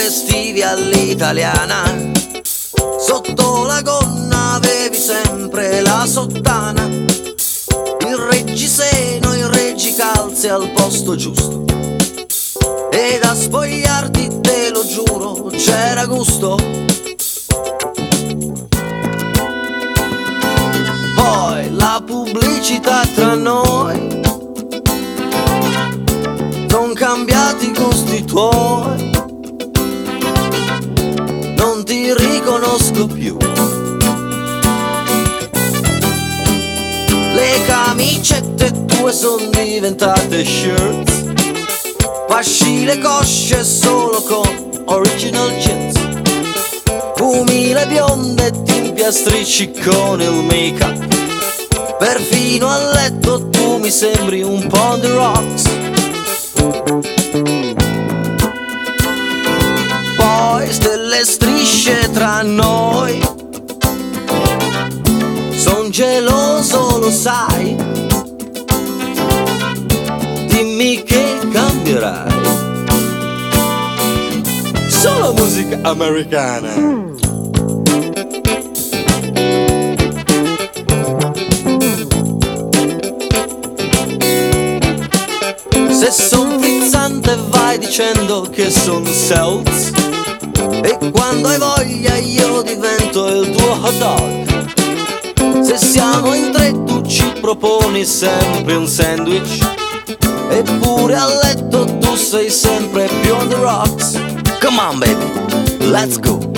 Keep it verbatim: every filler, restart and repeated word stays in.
vestivi all'italiana, sotto la gonna avevi sempre la sottana, il reggiseno, il reggicalze al posto giusto, e da spogliarti, te lo giuro, c'era gusto. Poi la pubblicità tra noi, son cambiati i gusti tuoi, non ti riconosco più. Le camicette tue son diventate shirts, fasci le cosce solo con original jeans, fumi le bionde e ti impiastricci con il make-up, perfino a letto tu mi sembri un po' on the rocks. Poi stelle strisce tra noi, son geloso lo sai, dimmi che cambierai. Solo musica americana. Se son frizzante vai dicendo che son seltz, e quando hai voglia io divento il tuo hot dog. Se siamo in tre tu ci proponi sempre un sandwich, eppure a letto tu sei sempre più on the rocks. Come on baby, let's go.